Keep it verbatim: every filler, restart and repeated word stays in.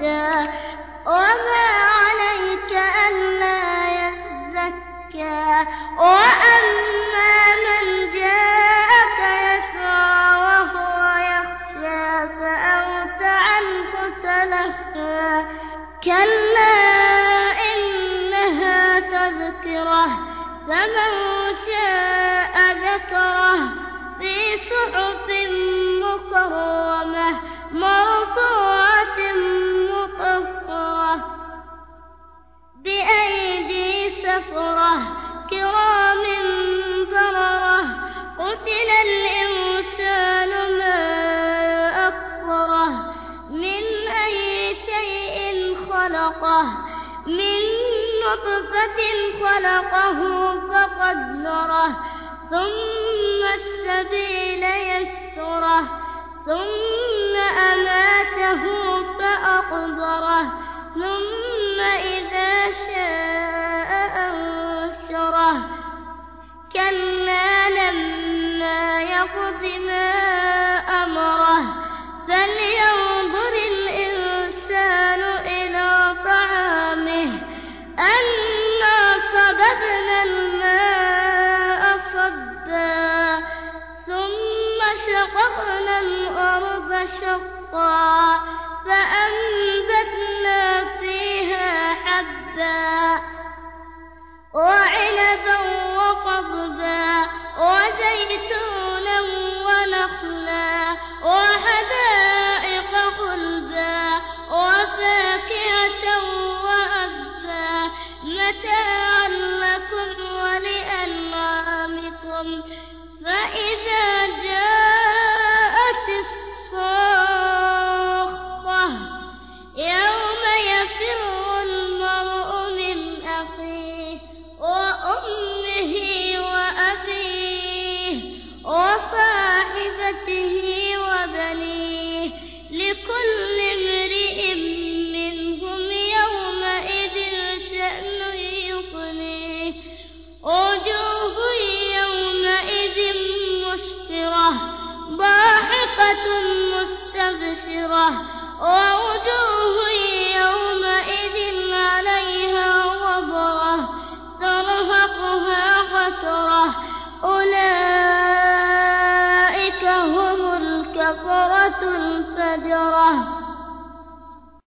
يهدى وما عليك ألا يزكى وأما من جاءك يسعى وهو يخشى فأنت عنه تلهى كلا إنها تذكرة فمن شاء ذكره في صحف مكرمة مرفوعة مطهرة بأيدي سفرة كرام بررة قتل الإنسان ما أكفره من أي شيء خلقه من نطفة خلقه فقدره ثم السبيل يسره ثم أماته فأقبره ثم إذا شاء أنشره كلا لما يقض ما أمره فلينظر الإنسان إلى طعامه أنا صببنا الماء صبا ثم شققنا الأرض شقا فأنبتنا فيها حبا وعنبا وقضبا وزيتونا ونخلا وحدائق غلبا وفاكهة وأبا متاعا لكم ولأنعامكم فإذا جاءت الصاخة يوم يفر المرء من أخيه وأمه وأبيه وصاحبته وبنيه لكل امرئ منهم يومئذ شأن يغنيه وجوه يومئذ مسفرة ضاحكة مستبشرة ووجوه يومئذ عليها غبرة ترهقها قترة أولئك هم الكفرة الفجرة.